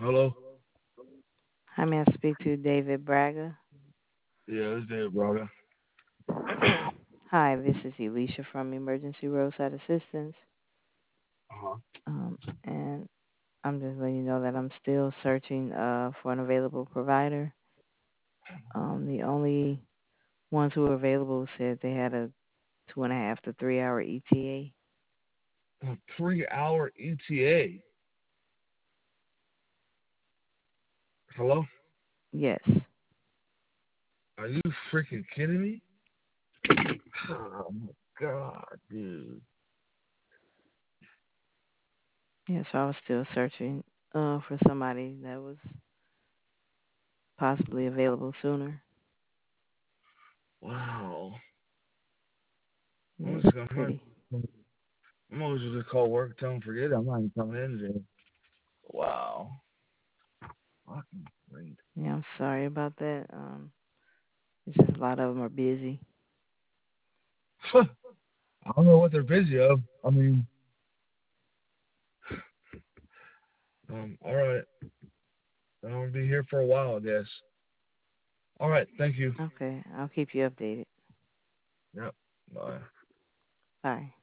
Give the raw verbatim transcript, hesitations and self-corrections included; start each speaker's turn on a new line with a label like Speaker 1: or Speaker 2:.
Speaker 1: Hello?
Speaker 2: Hi, may I speak to David Braga?
Speaker 1: Yeah, it's Dave Braga.
Speaker 2: Hi, this is Elisha from Emergency Roadside Assistance.
Speaker 1: Uh-huh.
Speaker 2: Um, and I'm just letting you know that I'm still searching uh, for an available provider. Um, the only ones who were available said they had a two and a half to three hour E T A.
Speaker 1: A three hour E T A. Hello?
Speaker 2: Yes.
Speaker 1: Are you freaking kidding me? Oh my god, dude.
Speaker 2: Yeah, so I was still searching uh, for somebody that was possibly available sooner.
Speaker 1: Wow.
Speaker 2: Yeah,
Speaker 1: I'm
Speaker 2: it's
Speaker 1: just gonna I'm
Speaker 2: pretty.
Speaker 1: gonna just call work, tell them forget it. I'm not even coming in today. Wow. Fucking great.
Speaker 2: Yeah, I'm sorry about that. Um, it's just a lot of them are busy.
Speaker 1: I don't know what they're busy of. I mean, um, all right. I'm gonna be here for a while, I guess. All right, thank you.
Speaker 2: Okay, I'll keep you updated.
Speaker 1: Yep. Bye.
Speaker 2: Bye.